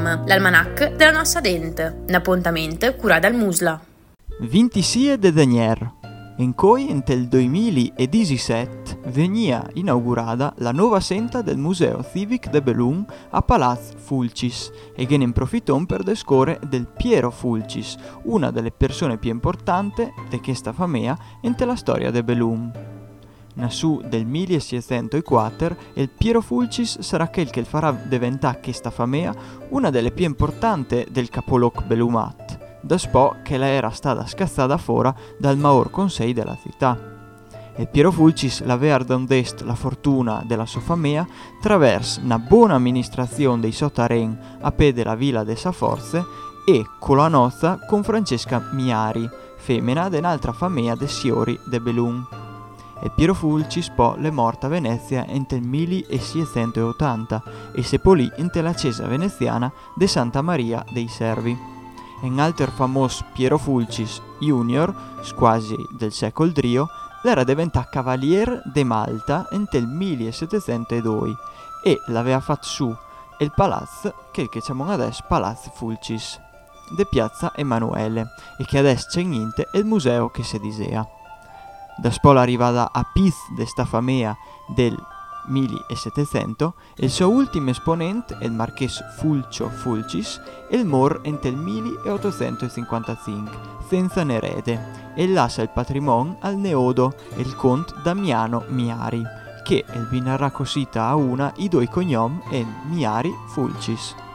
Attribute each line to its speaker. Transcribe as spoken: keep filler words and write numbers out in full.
Speaker 1: Belum, l'almanach della nostra dente, appuntamento cura dal Musla.
Speaker 2: ventisie de Denier. In cui, nel duemiladiciassette, venia inaugurata la nuova senta del Museo Civic de Belum a Palaz Fulcis e che ne approfittò per descore del Piero Fulcis, una delle persone più importanti di questa famiglia nella storia de Belum. Nasù del millesettecentoquattro, il Piero Fulcis sarà quel che farà diventare questa famiglia una delle più importanti del capoluogo belumat, da spo che la era stata scazzata fuori dal Maor Consei della città. E Piero Fulcis l'aveva ardondest la fortuna della sua famiglia attraverso una buona amministrazione dei sottaren a pe della villa de sa forze e con la nozza con Francesca Miari, femmina di un'altra famiglia de Siori de Belum. E Piero Fulcis poi è morta a Venezia nel millesettecentottanta e seppellì nella chiesa veneziana de Santa Maria dei Servi. Un altro famoso Piero Fulcis Junior, quasi del secolo Drio, era diventato cavalier de Malta nel millesettecentodue e l'aveva fatto su il palazzo che chiamiamo adesso Palazzo Fulcis, de piazza Emanuele, e che adesso c'è niente il museo che si disea. Da spola arrivata a Piz de sta famiglia del millesettecento, il suo ultimo esponente, il marchese Fulcio Fulcis, il mor nel milleottocentocinquantacinque, senza un erede, e lascia il patrimonio al neodo, il conte Damiano Miari, che il binarà cosita a una i due cognomi e Miari Fulcis.